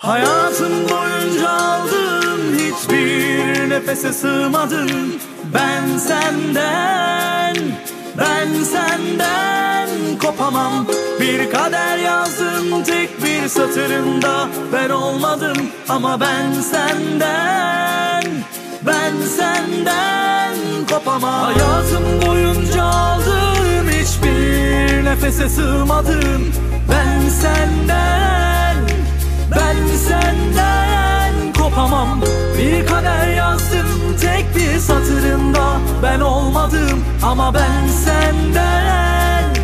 Hayatım boyunca aldığım hiçbir nefese sığmadın. Ben senden kopamam. Bir kader yazdım tek bir satırında, ben olmadım ama ben senden kopamam. Hayatım boyunca aldığım hiçbir nefese sığmadın. Ben senden kopamam. Bir kader yazdım tek bir satırında, ben olmadım ama ben senden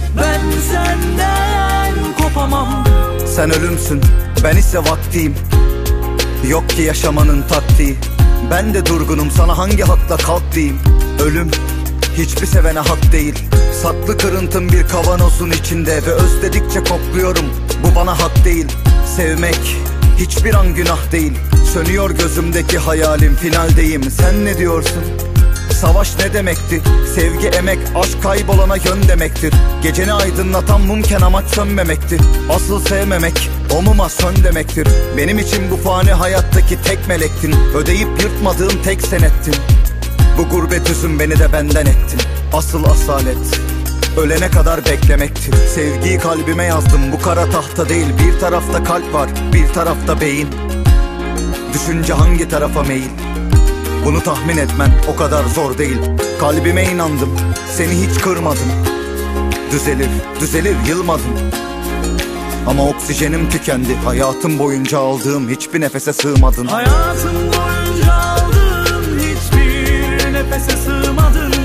kopamam. Sen ölümsün, ben ise vaktiyim. Yok ki yaşamanın taktiği. Ben de durgunum, sana hangi hakla kalk diyeyim. Ölüm hiçbir sevene hak değil. Saklı kırıntım bir kavanozun içinde ve özledikçe kokluyorum. Bu bana hak değil. Sevmek hiçbir an günah değil. Sönüyor gözümdeki hayalim, finaldeyim. Sen ne diyorsun? Savaş ne demekti? Sevgi, emek, aşk kaybolana yön demektir. Geceni aydınlatan mumken amaç sönmemekti. Asıl sevmemek o muma sön demektir. Benim için bu fani hayattaki tek melektin. Ödeyip yırtmadığım tek senettin. Bu gurbet üzüm beni de benden ettin. Asıl asalet ölene kadar beklemektir. Sevgiyi kalbime yazdım, bu kara tahta değil. Bir tarafta kalp var, bir tarafta beyin. Düşünce hangi tarafa meyil? Bunu tahmin etmen o kadar zor değil. Kalbime inandım, seni hiç kırmadım. Düzelir yılmadım. Ama oksijenim tükendi. Hayatım boyunca aldığım hiçbir nefese sığmadın. Hayatım boyunca aldığım hiçbir nefese sığmadın.